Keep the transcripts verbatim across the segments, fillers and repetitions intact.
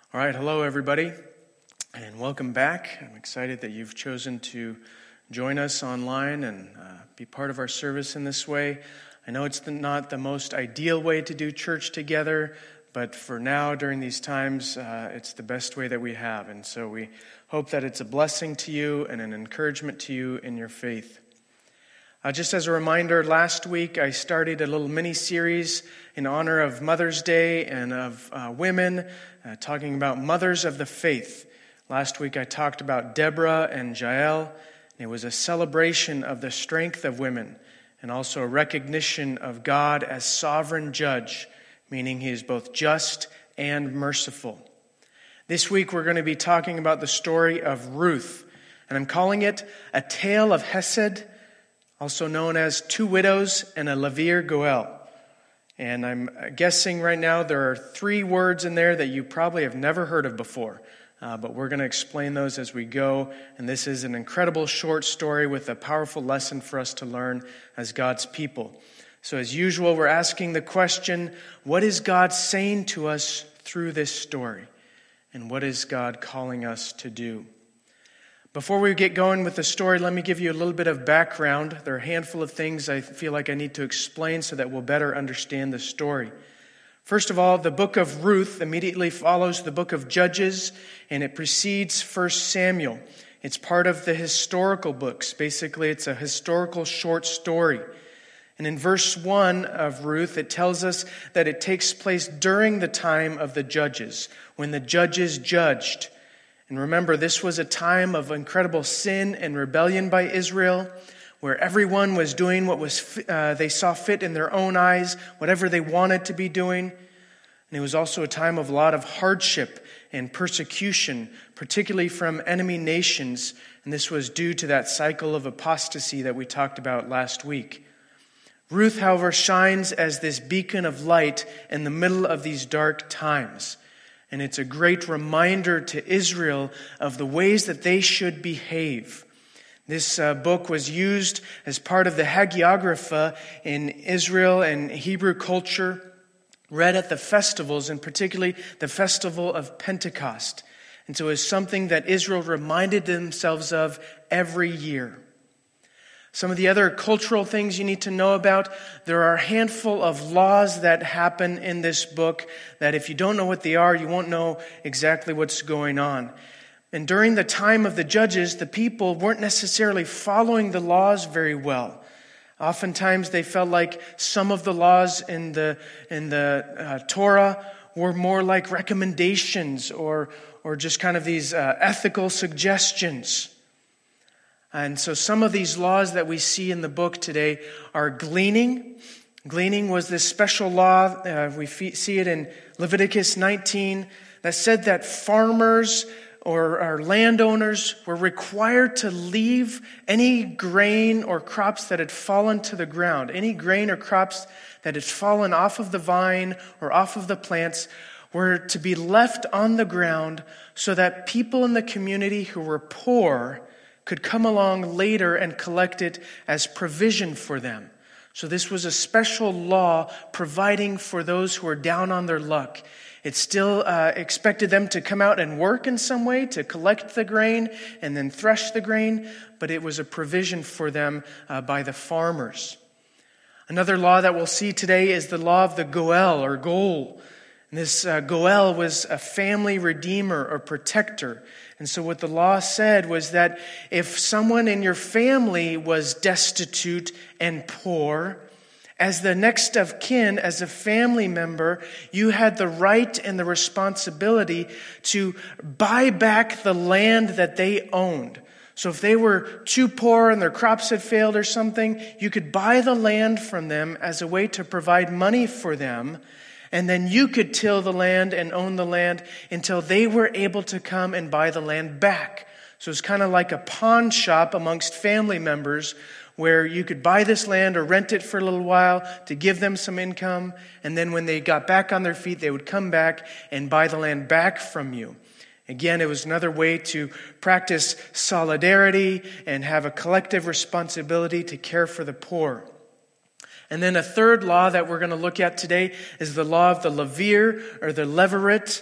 All right, hello everybody, and welcome back. I'm excited that you've chosen to join us online and uh, be part of our service in this way. I know it's the, not the most ideal way to do church together, but for now, during these times, uh, it's the best way that we have. And so we hope that it's a blessing to you and an encouragement to you in your faith. Uh, just as a reminder, last week I started a little mini-series in honor of Mother's Day and of uh, women, uh, talking about mothers of the faith. Last week I talked about Deborah and Jael, and it was a celebration of the strength of women and also a recognition of God as sovereign judge, meaning he is both just and merciful. This week we're going to be talking about the story of Ruth, and I'm calling it A Tale of Hesed, also known as Two Widows and a Levir Goel. And I'm guessing right now there are three words in there that you probably have never heard of before. Uh, but we're going to explain those as we go. And this is an incredible short story with a powerful lesson for us to learn as God's people. So as usual, we're asking the question, what is God saying to us through this story? And what is God calling us to do? Before we get going with the story, let me give you a little bit of background. There are a handful of things I feel like I need to explain so that we'll better understand the story. First of all, the book of Ruth immediately follows the book of Judges, and it precedes First Samuel. It's part of the historical books. Basically, it's a historical short story. And in verse one of Ruth, it tells us that it takes place during the time of the judges, when the judges judged. And remember, this was a time of incredible sin and rebellion by Israel, where everyone was doing what was uh, they saw fit in their own eyes, whatever they wanted to be doing. And it was also a time of a lot of hardship and persecution, particularly from enemy nations. And this was due to that cycle of apostasy that we talked about last week. Ruth, however, shines as this beacon of light in the middle of these dark times. And it's a great reminder to Israel of the ways that they should behave. This uh, book was used as part of the hagiographa in Israel and Hebrew culture, read at the festivals, and particularly the festival of Pentecost. And so it's something that Israel reminded themselves of every year. Some of the other cultural things you need to know about, there are a handful of laws that happen in this book that if you don't know what they are, you won't know exactly what's going on. And during the time of the judges, the people weren't necessarily following the laws very well. Oftentimes they felt like some of the laws in the in the uh, Torah were more like recommendations or or just kind of these uh, ethical suggestions. And so some of these laws that we see in the book today are gleaning. Gleaning was this special law, uh, we see it in Leviticus nineteen, that said that farmers or, or landowners were required to leave any grain or crops that had fallen to the ground. Any grain or crops that had fallen off of the vine or off of the plants were to be left on the ground so that people in the community who were poor could come along later and collect it as provision for them. So this was a special law providing for those who were down on their luck. It still uh, expected them to come out and work in some way to collect the grain and then thresh the grain, but it was a provision for them uh, by the farmers. Another law that we'll see today is the law of the Goel or Goel. And this uh, Goel was a family redeemer or protector. And so what the law said was that if someone in your family was destitute and poor, as the next of kin, as a family member, you had the right and the responsibility to buy back the land that they owned. So if they were too poor and their crops had failed or something, you could buy the land from them as a way to provide money for them. And then you could till the land and own the land until they were able to come and buy the land back. So it's kind of like a pawn shop amongst family members where you could buy this land or rent it for a little while to give them some income. And then when they got back on their feet, they would come back and buy the land back from you. Again, it was another way to practice solidarity and have a collective responsibility to care for the poor. And then a third law that we're going to look at today is the law of the Levir or the Levirate.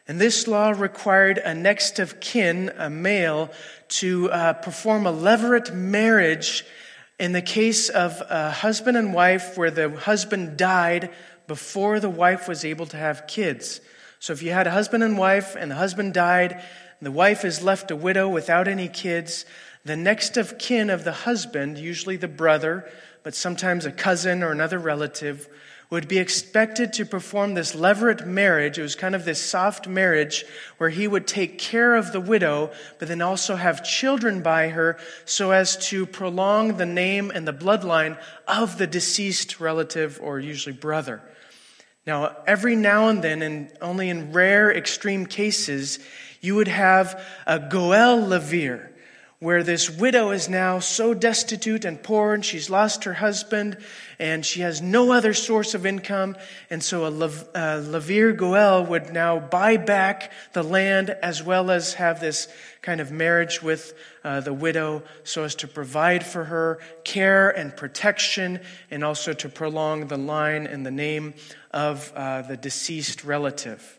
And this law required a next of kin, a male, to uh, perform a levirate marriage in the case of a husband and wife where the husband died before the wife was able to have kids. So if you had a husband and wife and the husband died, and the wife is left a widow without any kids, the next of kin of the husband, usually the brother, but sometimes a cousin or another relative, would be expected to perform this levirate marriage. It was kind of this soft marriage where he would take care of the widow, but then also have children by her so as to prolong the name and the bloodline of the deceased relative or usually brother. Now, every now and then, and only in rare extreme cases, you would have a goel lavir, where this widow is now so destitute and poor, and she's lost her husband, and she has no other source of income. And so a lavir goel would now buy back the land as well as have this kind of marriage with uh, the widow so as to provide for her care and protection and also to prolong the line and the name of uh, the deceased relative.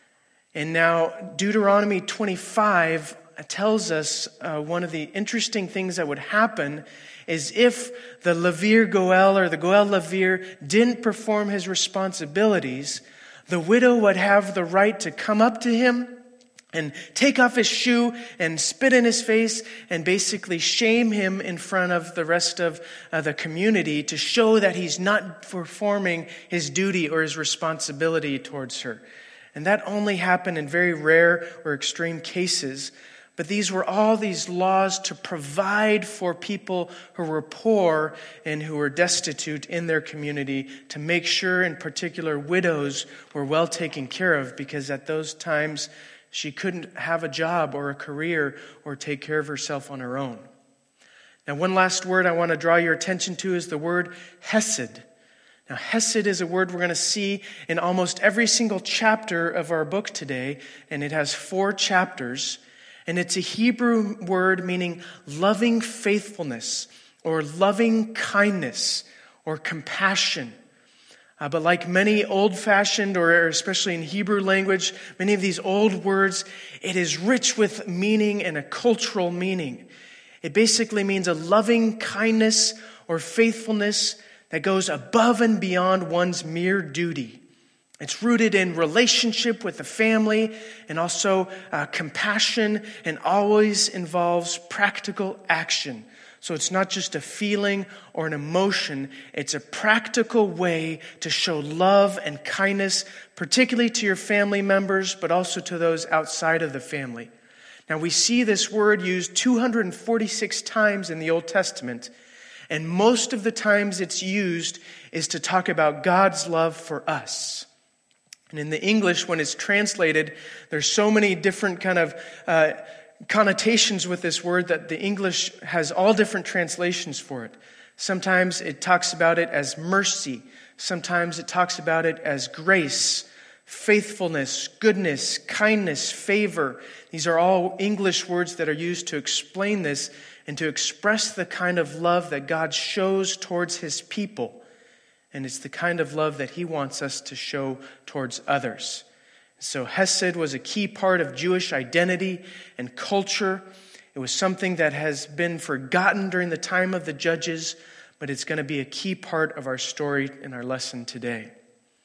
And now Deuteronomy twenty-five tells us uh, one of the interesting things that would happen is if the lavir goel or the goel lavir didn't perform his responsibilities, the widow would have the right to come up to him and take off his shoe and spit in his face and basically shame him in front of the rest of uh, the community to show that he's not performing his duty or his responsibility towards her. And that only happened in very rare or extreme cases. But these were all these laws to provide for people who were poor and who were destitute in their community, to make sure in particular widows were well taken care of, because at those times she couldn't have a job or a career or take care of herself on her own. Now, one last word I want to draw your attention to is the word hesed. Now, hesed is a word we're going to see in almost every single chapter of our book today, and it has four chapters. And it's a Hebrew word meaning loving faithfulness or loving kindness or compassion. Uh, but like many old-fashioned, or especially in Hebrew language, many of these old words, it is rich with meaning and a cultural meaning. It basically means a loving kindness or faithfulness that goes above and beyond one's mere duty. It's rooted in relationship with the family and also uh, compassion, and always involves practical action. So it's not just a feeling or an emotion. It's a practical way to show love and kindness, particularly to your family members, but also to those outside of the family. Now, we see this word used two hundred forty-six times in the Old Testament, and most of the times it's used is to talk about God's love for us. And in the English, when it's translated, there's so many different kind of uh, connotations with this word that the English has all different translations for it. Sometimes it talks about it as mercy. Sometimes it talks about it as grace, faithfulness, goodness, kindness, favor. These are all English words that are used to explain this and to express the kind of love that God shows towards his people. And it's the kind of love that he wants us to show towards others. So hesed was a key part of Jewish identity and culture. It was something that has been forgotten during the time of the judges, but it's going to be a key part of our story in our lesson today.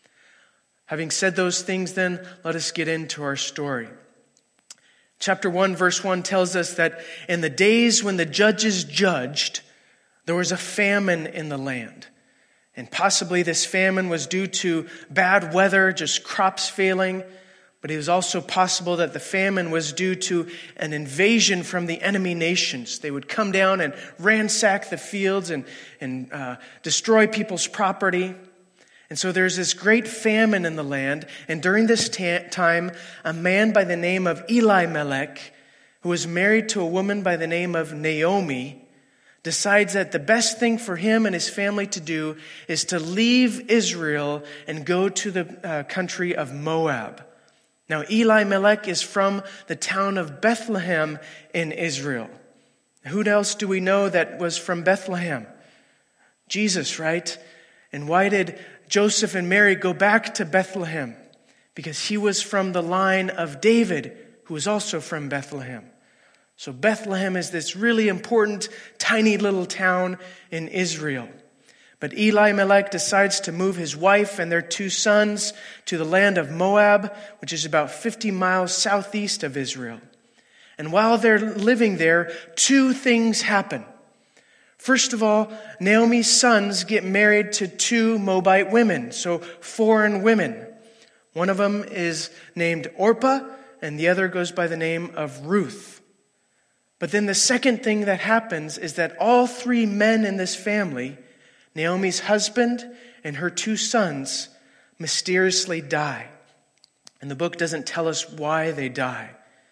Having said those things, then, let us get into our story. Chapter one, verse one tells us that in the days when the judges judged, there was a famine in the land. And possibly this famine was due to bad weather, just crops failing. But it was also possible that the famine was due to an invasion from the enemy nations. They would come down and ransack the fields and, and uh, destroy people's property. And so there's this great famine in the land. And during this ta- time, a man by the name of Elimelech, who was married to a woman by the name of Naomi, decides that the best thing for him and his family to do is to leave Israel and go to the uh, country of Moab. Now, Elimelech is from the town of Bethlehem in Israel. Who else do we know that was from Bethlehem? Jesus, right? And why did Joseph and Mary go back to Bethlehem? because he was from the line of David, who was also from Bethlehem. So Bethlehem is this really important, tiny little town in Israel. But Elimelech decides to move his wife and their two sons to the land of Moab, which is about fifty miles southeast of Israel. And while they're living there, two things happen. First of all, Naomi's sons get married to two Moabite women, so foreign women. One of them is named Orpah, and the other goes by the name of Ruth. But then the second thing that happens is that all three men in this family, Naomi's husband and her two sons, mysteriously die. And the book doesn't tell us why they die.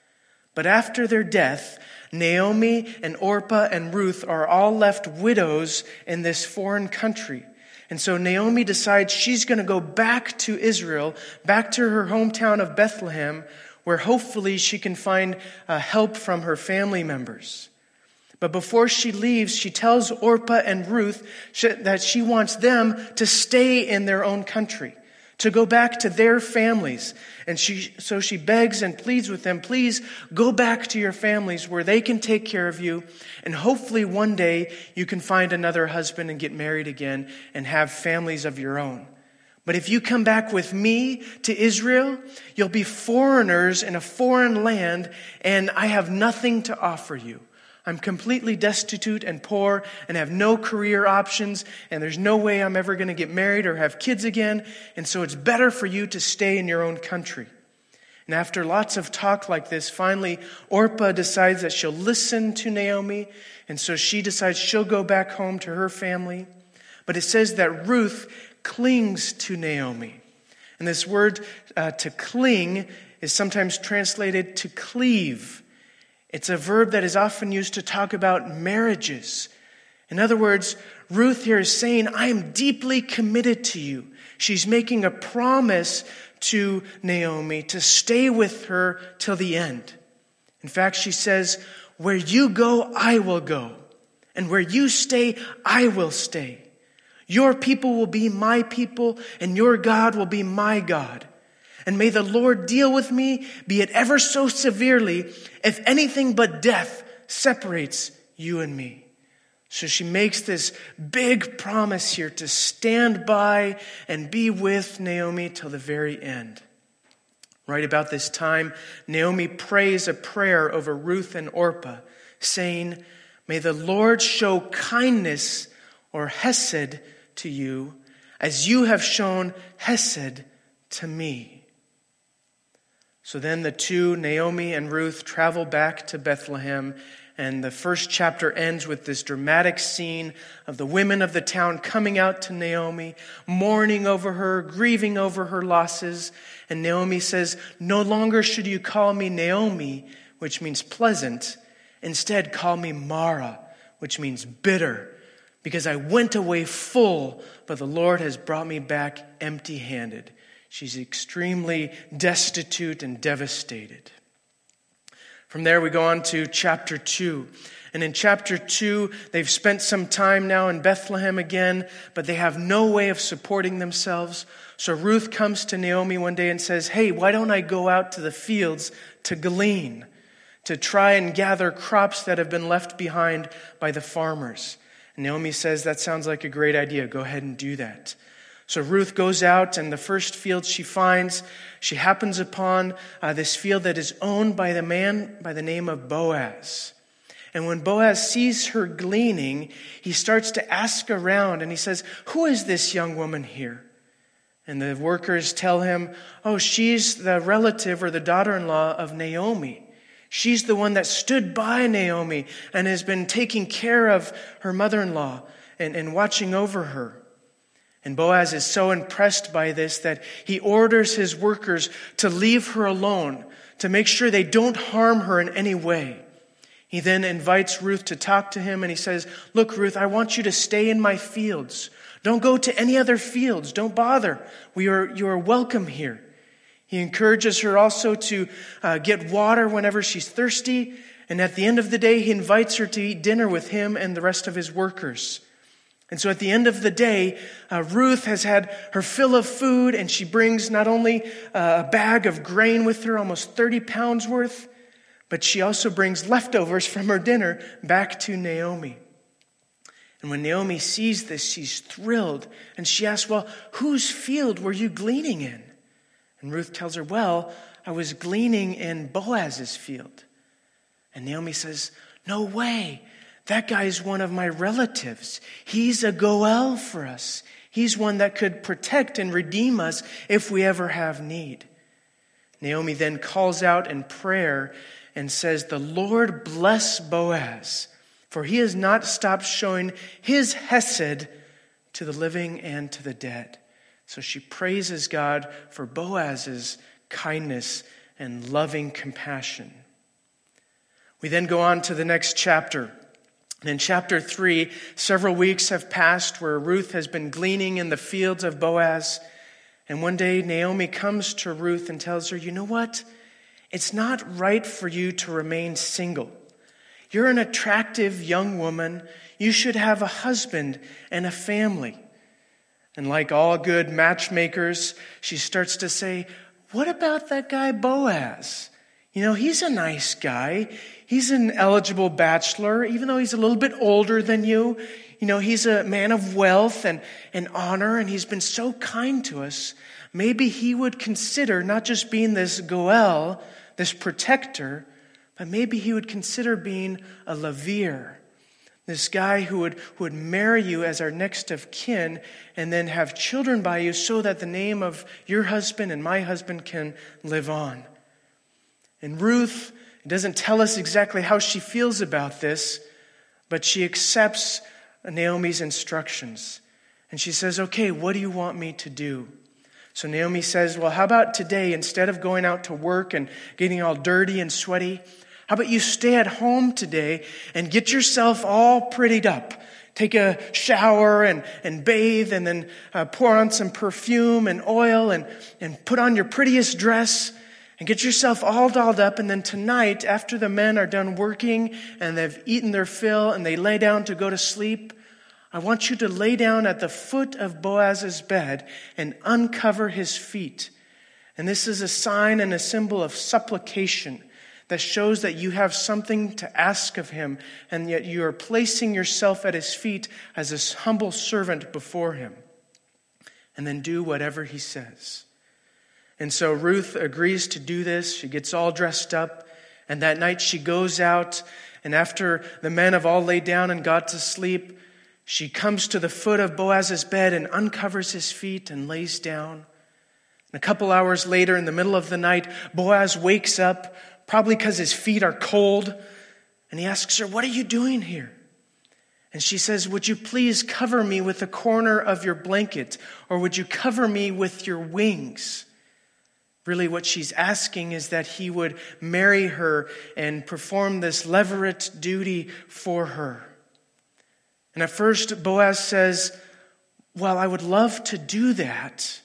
But after their death, Naomi and Orpah and Ruth are all left widows in this foreign country. And so Naomi decides she's going to go back to Israel, back to her hometown of Bethlehem, where hopefully she can find uh, help from her family members. But before she leaves, she tells Orpah and Ruth that she wants them to stay in their own country, to go back to their families. And she, so she begs and pleads with them, please go back to your families where they can take care of you. And hopefully one day you can find another husband and get married again and have families of your own. But if you come back with me to Israel, you'll be foreigners in a foreign land, and I have nothing to offer you. I'm completely destitute and poor and have no career options, and there's no way I'm ever going to get married or have kids again, and so it's better for you to stay in your own country. And after lots of talk like this, finally Orpah decides that she'll listen to Naomi, and so she decides she'll go back home to her family. But it says that Ruth clings to Naomi. And this word uh, to cling is sometimes translated to cleave. It's a verb that is often used to talk about marriages. In other words, Ruth here is saying, I am deeply committed to you. She's making a promise to Naomi to stay with her till the end. In fact, she says, where you go, I will go. And where you stay, I will stay. Your people will be my people, and your God will be my God. And may the Lord deal with me, be it ever so severely, if anything but death separates you and me. So she makes this big promise here to stand by and be with Naomi till the very end. Right about this time, Naomi prays a prayer over Ruth and Orpah, saying, may the Lord show kindness or hesed to you as you have shown hesed to me. So then the two, Naomi and Ruth, travel back to Bethlehem, and the first chapter ends with this dramatic scene of the women of the town coming out to Naomi, mourning over her, grieving over her losses. And Naomi says, no longer should you call me Naomi, which means pleasant. Instead, call me Mara, which means bitter, because I went away full, but the Lord has brought me back empty-handed. She's extremely destitute and devastated. From there, we go on to chapter two. And in chapter two, they've spent some time now in Bethlehem again, but they have no way of supporting themselves. So Ruth comes to Naomi one day and says, hey, why don't I go out to the fields to glean, to try and gather crops that have been left behind by the farmers? And Naomi says, that sounds like a great idea. Go ahead and do that. So Ruth goes out, and the first field she finds, she happens upon uh, this field that is owned by the man by the name of Boaz. And when Boaz sees her gleaning, he starts to ask around, and he says, who is this young woman here? And the workers tell him, oh, she's the relative or the daughter-in-law of Naomi. She's the one that stood by Naomi and has been taking care of her mother-in-law and, and watching over her. And Boaz is so impressed by this that he orders his workers to leave her alone, to make sure they don't harm her in any way. He then invites Ruth to talk to him, and he says, look, Ruth, I want you to stay in my fields. Don't go to any other fields. Don't bother. We are, you are welcome here. He encourages her also to uh, get water whenever she's thirsty. And at the end of the day, he invites her to eat dinner with him and the rest of his workers. And so at the end of the day, uh, Ruth has had her fill of food, and she brings not only uh, a bag of grain with her, almost thirty pounds worth, but she also brings leftovers from her dinner back to Naomi. And when Naomi sees this, she's thrilled, and she asks, well, whose field were you gleaning in? And Ruth tells her, well, I was gleaning in Boaz's field. And Naomi says, no way. That guy is one of my relatives. He's a Goel for us. He's one that could protect and redeem us if we ever have need. Naomi then calls out in prayer and says, the Lord bless Boaz, for he has not stopped showing his hesed to the living and to the dead. So she praises God for Boaz's kindness and loving compassion. We then go on to the next chapter. And in chapter three, several weeks have passed where Ruth has been gleaning in the fields of Boaz. And one day Naomi comes to Ruth and tells her, you know what? It's not right for you to remain single. You're an attractive young woman. You should have a husband and a family. And like all good matchmakers, she starts to say, what about that guy Boaz? You know, he's a nice guy. He's an eligible bachelor, even though he's a little bit older than you. You know, he's a man of wealth and, and honor, and he's been so kind to us. Maybe he would consider not just being this Goel, this protector, but maybe he would consider being a Lavir, this guy who would, who would marry you as our next of kin and then have children by you so that the name of your husband and my husband can live on. And Ruth doesn't tell us exactly how she feels about this, but she accepts Naomi's instructions. And she says, okay, what do you want me to do? So Naomi says, well, how about today, instead of going out to work and getting all dirty and sweaty, how about you stay at home today and get yourself all prettied up? Take a shower and, and bathe and then uh, pour on some perfume and oil and, and put on your prettiest dress and get yourself all dolled up. And then tonight, after the men are done working and they've eaten their fill and they lay down to go to sleep, I want you to lay down at the foot of Boaz's bed and uncover his feet. And this is a sign and a symbol of supplication that shows that you have something to ask of him, and yet you are placing yourself at his feet as a humble servant before him. And then do whatever he says. And so Ruth agrees to do this. She gets all dressed up, and that night she goes out, and after the men have all laid down and got to sleep, she comes to the foot of Boaz's bed and uncovers his feet and lays down. And a couple hours later, in the middle of the night, Boaz wakes up, probably because his feet are cold, and he asks her, what are you doing here? And she says, would you please cover me with a corner of your blanket, or would you cover me with your wings? Really what she's asking is that he would marry her and perform this levirate duty for her. And at first Boaz says, well, I would love to do that,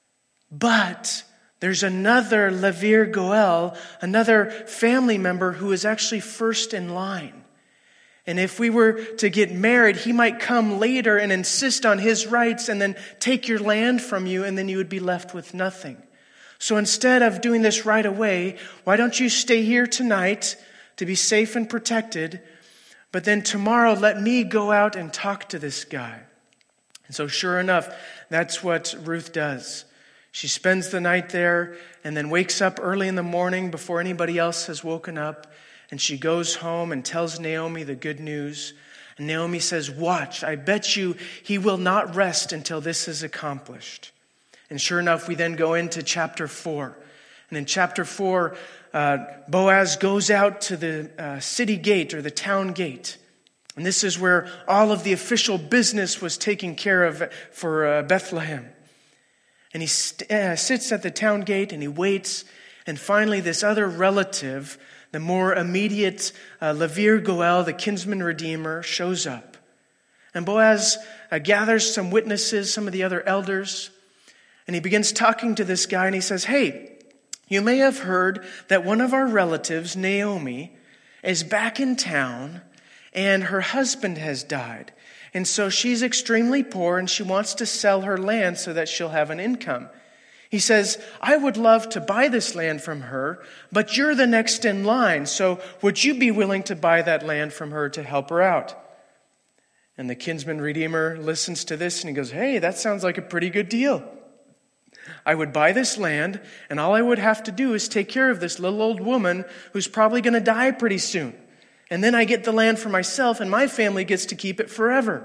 but there's another Lavir Goel, another family member who is actually first in line. And if we were to get married, he might come later and insist on his rights and then take your land from you, and then you would be left with nothing. So instead of doing this right away, why don't you stay here tonight to be safe and protected, but then tomorrow let me go out and talk to this guy. And so sure enough, that's what Ruth does. She spends the night there and then wakes up early in the morning before anybody else has woken up. And she goes home and tells Naomi the good news. And Naomi says, watch, I bet you he will not rest until this is accomplished. And sure enough, we then go into chapter four. And in chapter four, uh, Boaz goes out to the uh, city gate or the town gate. And this is where all of the official business was taken care of for uh, Bethlehem. And he st- uh, sits at the town gate and he waits. And finally, this other relative, the more immediate uh, Lavir Goel, the kinsman redeemer, shows up. And Boaz uh, gathers some witnesses, some of the other elders. And he begins talking to this guy and he says, hey, you may have heard that one of our relatives, Naomi, is back in town and her husband has died. And so she's extremely poor and she wants to sell her land so that she'll have an income. He says, I would love to buy this land from her, but you're the next in line. So would you be willing to buy that land from her to help her out? And the kinsman redeemer listens to this and he goes, hey, that sounds like a pretty good deal. I would buy this land and all I would have to do is take care of this little old woman who's probably going to die pretty soon. And then I get the land for myself and my family gets to keep it forever.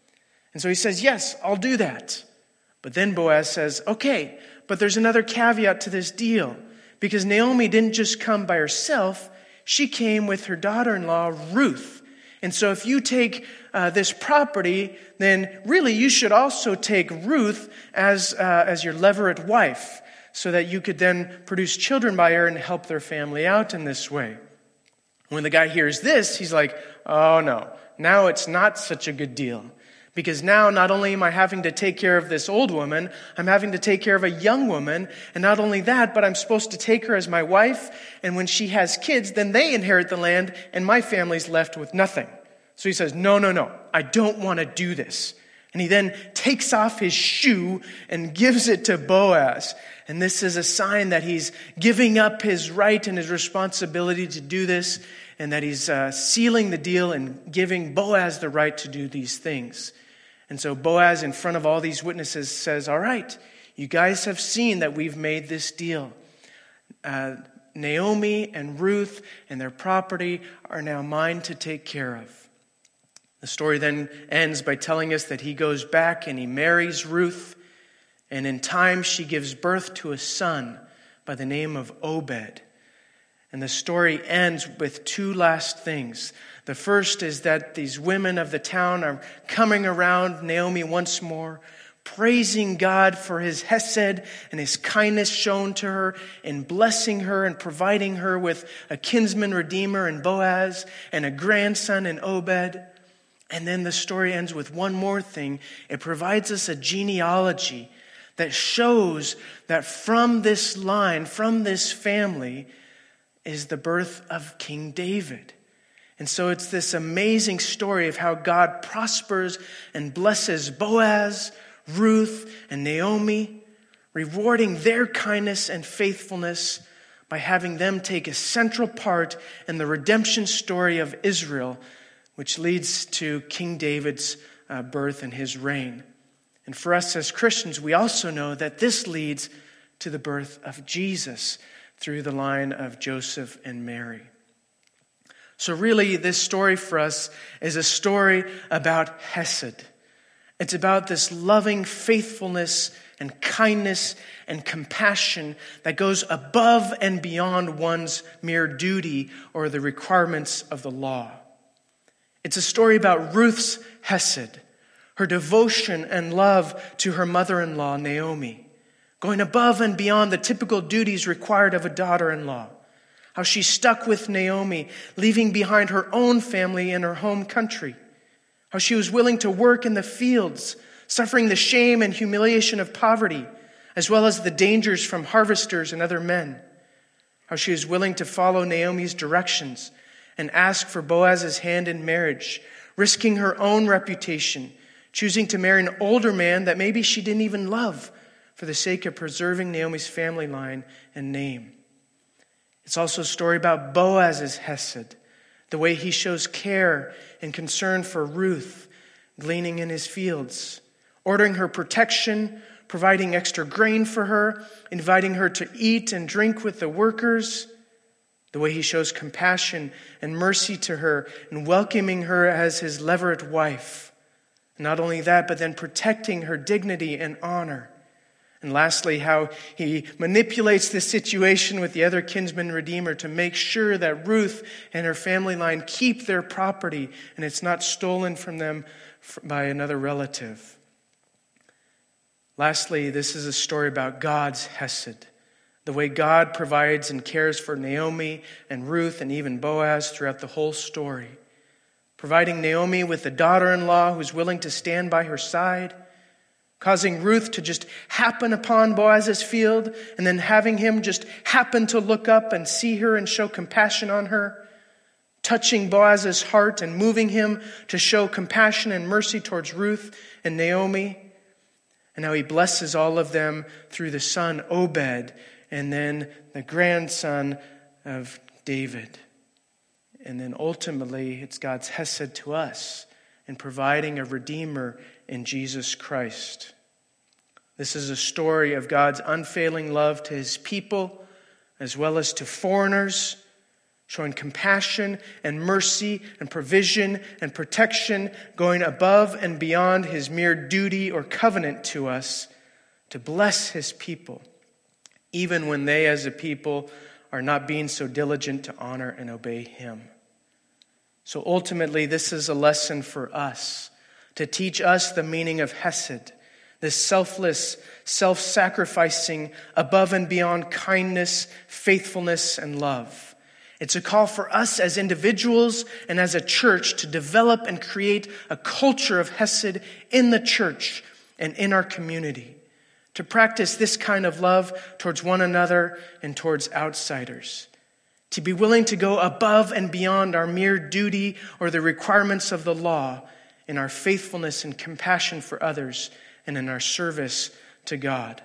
And so he says, yes, I'll do that. But then Boaz says, okay, but there's another caveat to this deal. Because Naomi didn't just come by herself, she came with her daughter-in-law, Ruth. And so if you take uh, this property, then really you should also take Ruth as, uh, as your levirate wife, so that you could then produce children by her and help their family out in this way. When the guy hears this, he's like, oh no, now it's not such a good deal. Because now not only am I having to take care of this old woman, I'm having to take care of a young woman. And not only that, but I'm supposed to take her as my wife. And when she has kids, then they inherit the land and my family's left with nothing. So he says, no, no, no, I don't want to do this. And he then takes off his shoe and gives it to Boaz. And this is a sign that he's giving up his right and his responsibility to do this, and that he's uh, sealing the deal and giving Boaz the right to do these things. And so Boaz, in front of all these witnesses, says, all right, you guys have seen that we've made this deal. Uh, Naomi and Ruth and their property are now mine to take care of. The story then ends by telling us that he goes back and he marries Ruth, and in time she gives birth to a son by the name of Obed. And the story ends with two last things. The first is that these women of the town are coming around Naomi once more, praising God for his hesed and his kindness shown to her, and blessing her and providing her with a kinsman redeemer in Boaz and a grandson in Obed. And then the story ends with one more thing. It provides us a genealogy that shows that from this line, from this family, is the birth of King David. And so it's this amazing story of how God prospers and blesses Boaz, Ruth, and Naomi, rewarding their kindness and faithfulness by having them take a central part in the redemption story of Israel, which leads to King David's uh, birth and his reign. And for us as Christians, we also know that this leads to the birth of Jesus through the line of Joseph and Mary. So really, this story for us is a story about Hesed. It's about this loving faithfulness and kindness and compassion that goes above and beyond one's mere duty or the requirements of the law. It's a story about Ruth's Hesed, her devotion and love to her mother-in-law, Naomi, going above and beyond the typical duties required of a daughter-in-law. How she stuck with Naomi, leaving behind her own family in her home country. How she was willing to work in the fields, suffering the shame and humiliation of poverty, as well as the dangers from harvesters and other men. How she was willing to follow Naomi's directions and ask for Boaz's hand in marriage, risking her own reputation, choosing to marry an older man that maybe she didn't even love for the sake of preserving Naomi's family line and name. It's also a story about Boaz's Hesed, the way he shows care and concern for Ruth, gleaning in his fields, ordering her protection, providing extra grain for her, inviting her to eat and drink with the workers, the way he shows compassion and mercy to her and welcoming her as his levirate wife. Not only that, but then protecting her dignity and honor. And lastly, how he manipulates the situation with the other kinsman redeemer to make sure that Ruth and her family line keep their property and it's not stolen from them by another relative. Lastly, this is a story about God's Hesed, the way God provides and cares for Naomi and Ruth and even Boaz throughout the whole story. Providing Naomi with a daughter-in-law who's willing to stand by her side, causing Ruth to just happen upon Boaz's field and then having him just happen to look up and see her and show compassion on her, touching Boaz's heart and moving him to show compassion and mercy towards Ruth and Naomi. And how he blesses all of them through the son Obed and then the grandson of David. And then ultimately, it's God's hesed to us in providing a Redeemer in Jesus Christ. This is a story of God's unfailing love to his people as well as to foreigners, showing compassion and mercy and provision and protection, going above and beyond his mere duty or covenant to us to bless his people, even when they as a people are not being so diligent to honor and obey him. So ultimately, this is a lesson for us, to teach us the meaning of hesed, this selfless, self-sacrificing, above and beyond kindness, faithfulness, and love. It's a call for us as individuals and as a church to develop and create a culture of hesed in the church and in our community, to practice this kind of love towards one another and towards outsiders, to be willing to go above and beyond our mere duty or the requirements of the law in our faithfulness and compassion for others and in our service to God.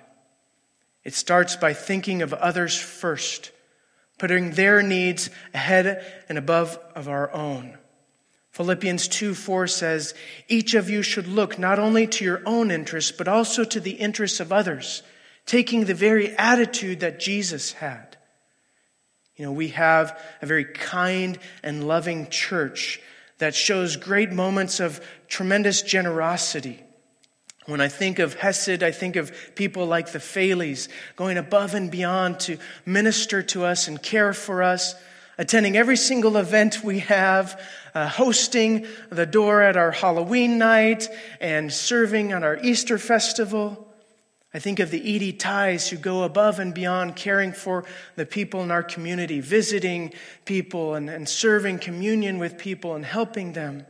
It starts by thinking of others first, putting their needs ahead and above of our own. Philippians two four says, each of you should look not only to your own interests, but also to the interests of others, taking the very attitude that Jesus had. You know, we have a very kind and loving church that shows great moments of tremendous generosity. When I think of Hesed, I think of people like the Phaleys going above and beyond to minister to us and care for us, attending every single event we have, uh, hosting the door at our Halloween night and serving on our Easter festival. I think of the Edie Ties who go above and beyond caring for the people in our community, visiting people and, and serving communion with people and helping them.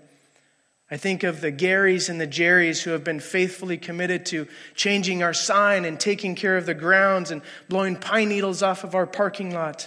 I think of the Garys and the Jerrys who have been faithfully committed to changing our sign and taking care of the grounds and blowing pine needles off of our parking lot.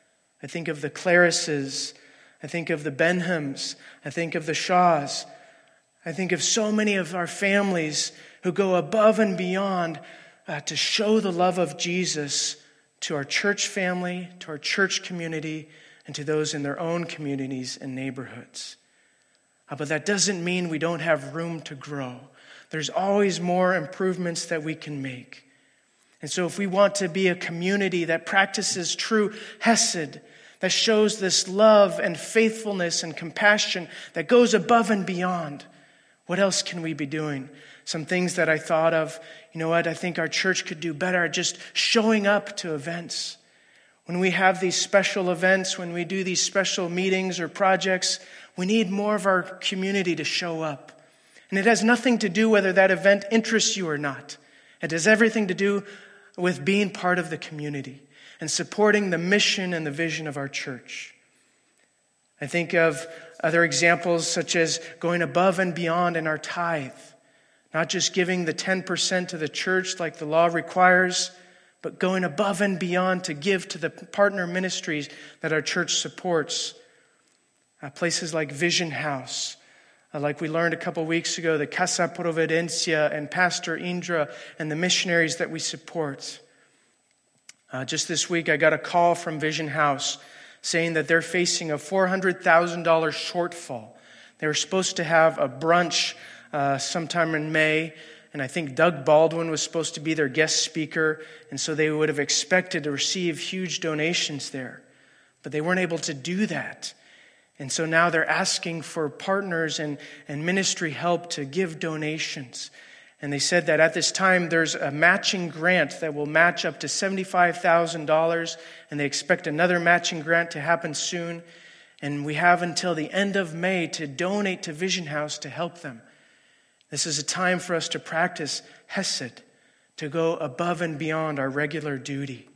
I think of the Clarices. I think of the Benhams. I think of the Shaws. I think of so many of our families who go above and beyond uh, to show the love of Jesus to our church family, to our church community, and to those in their own communities and neighborhoods. Uh, but that doesn't mean we don't have room to grow. There's always more improvements that we can make. And so if we want to be a community that practices true hesed, that shows this love and faithfulness and compassion that goes above and beyond, what else can we be doing? Some things that I thought of, you know what, I think our church could do better at just showing up to events. When we have these special events, when we do these special meetings or projects, we need more of our community to show up. And it has nothing to do whether that event interests you or not. It has everything to do with being part of the community and supporting the mission and the vision of our church. I think of other examples such as going above and beyond in our tithe, not just giving the ten percent to the church like the law requires, but going above and beyond to give to the partner ministries that our church supports. Uh, places like Vision House, uh, like we learned a couple weeks ago, the Casa Providencia and Pastor Indra and the missionaries that we support. Uh, just this week, I got a call from Vision House saying that they're facing a four hundred thousand dollars shortfall. They were supposed to have a brunch uh, sometime in May, and I think Doug Baldwin was supposed to be their guest speaker, and so they would have expected to receive huge donations there. But they weren't able to do that. And so now they're asking for partners and, and ministry help to give donations. And they said that at this time there's a matching grant that will match up to seventy-five thousand dollars, and they expect another matching grant to happen soon. And we have until the end of May to donate to Vision House to help them. This is a time for us to practice hesed, to go above and beyond our regular duty.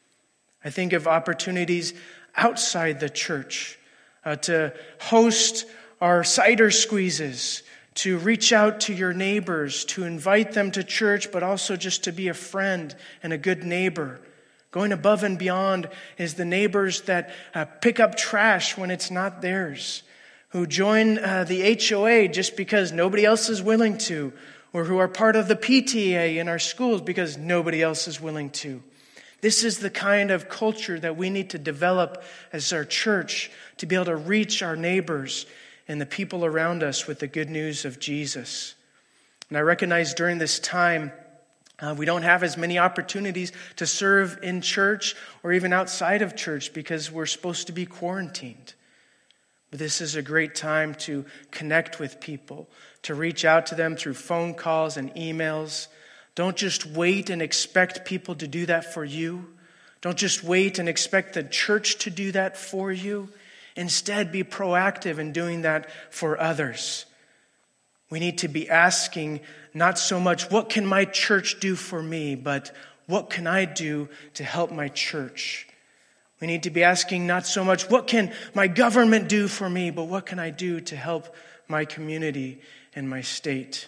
I think of opportunities outside the church, Uh, to host our cider squeezes, to reach out to your neighbors, to invite them to church, but also just to be a friend and a good neighbor, Going above and beyond is the neighbors that uh, pick up trash when it's not theirs, who join uh, the H O A just because nobody else is willing to, or who are part of the P T A in our schools because nobody else is willing to. This is the kind of culture that we need to develop as our church to be able to reach our neighbors and the people around us with the good news of Jesus. And I recognize during this time, Uh, we don't have as many opportunities to serve in church or even outside of church because we're supposed to be quarantined. But this is a great time to connect with people, to reach out to them through phone calls and emails. Don't just wait and expect people to do that for you. Don't just wait and expect the church to do that for you. Instead, be proactive in doing that for others. We need to be asking not so much, what can my church do for me, but what can I do to help my church? We need to be asking not so much, what can my government do for me, but what can I do to help my community and my state?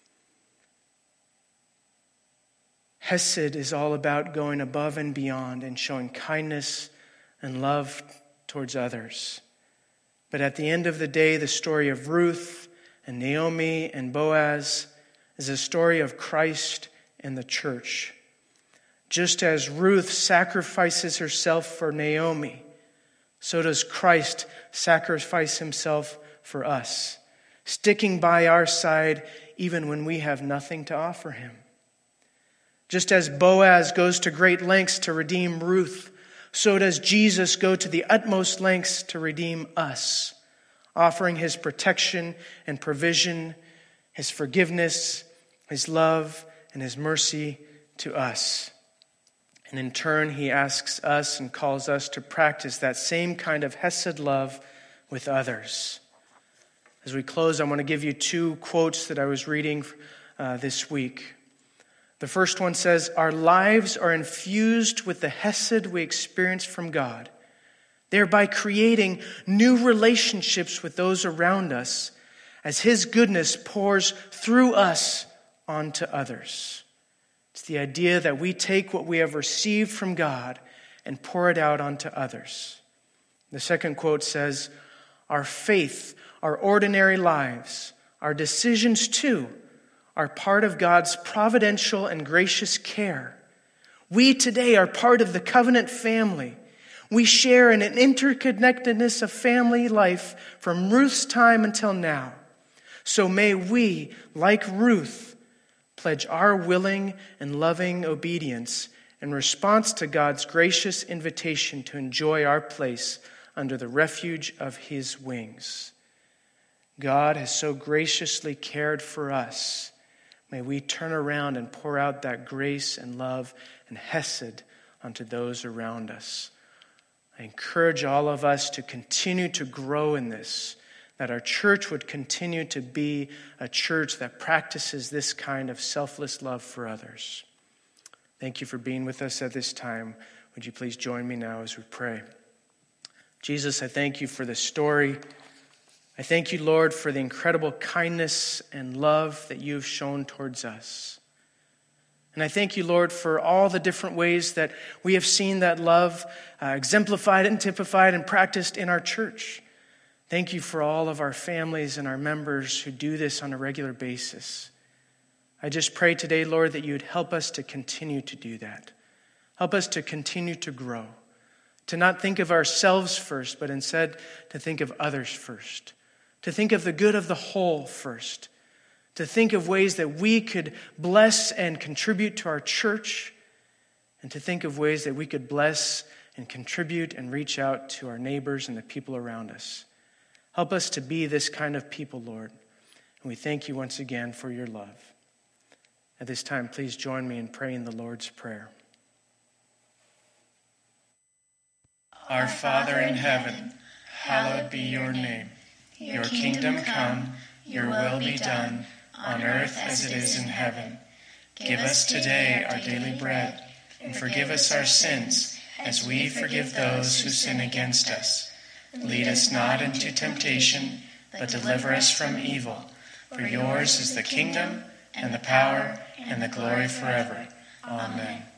Hesed is all about going above and beyond and showing kindness and love towards others. But at the end of the day, the story of Ruth and Naomi and Boaz is a story of Christ and the church. Just as Ruth sacrifices herself for Naomi, so does Christ sacrifice himself for us, sticking by our side even when we have nothing to offer him. Just as Boaz goes to great lengths to redeem Ruth, so does Jesus go to the utmost lengths to redeem us, offering his protection and provision, his forgiveness, his love, and his mercy to us. And in turn, he asks us and calls us to practice that same kind of Hesed love with others. As we close, I want to give you two quotes that I was reading uh, this week. The first one says, "Our lives are infused with the Hesed we experience from God, thereby creating new relationships with those around us as his goodness pours through us onto others." It's the idea that we take what we have received from God and pour it out onto others. The second quote says, "Our faith, our ordinary lives, our decisions too, are part of God's providential and gracious care. We today are part of the covenant family. We share in an interconnectedness of family life from Ruth's time until now. So may we, like Ruth, pledge our willing and loving obedience in response to God's gracious invitation to enjoy our place under the refuge of his wings. God has so graciously cared for us. May we turn around and pour out that grace and love and hesed onto those around us. I encourage all of us to continue to grow in this, that our church would continue to be a church that practices this kind of selfless love for others. Thank you for being with us at this time. Would you please join me now as we pray? Jesus, I thank you for this story. I thank you, Lord, for the incredible kindness and love that you've shown towards us. And I thank you, Lord, for all the different ways that we have seen that love uh, exemplified and typified and practiced in our church. Thank you for all of our families and our members who do this on a regular basis. I just pray today, Lord, that you would help us to continue to do that. Help us to continue to grow, to not think of ourselves first, but instead to think of others first, to think of the good of the whole first, to think of ways that we could bless and contribute to our church, and to think of ways that we could bless and contribute and reach out to our neighbors and the people around us. Help us to be this kind of people, Lord. And we thank you once again for your love. At this time, please join me in praying the Lord's Prayer. Our Father in heaven, hallowed be your name. Your kingdom come, your will be done, on earth as it is in heaven. Give us today our daily bread, and forgive us our sins, as we forgive those who sin against us. Lead us not into temptation, but deliver us from evil. For yours is the kingdom, and the power, and the glory forever. Amen.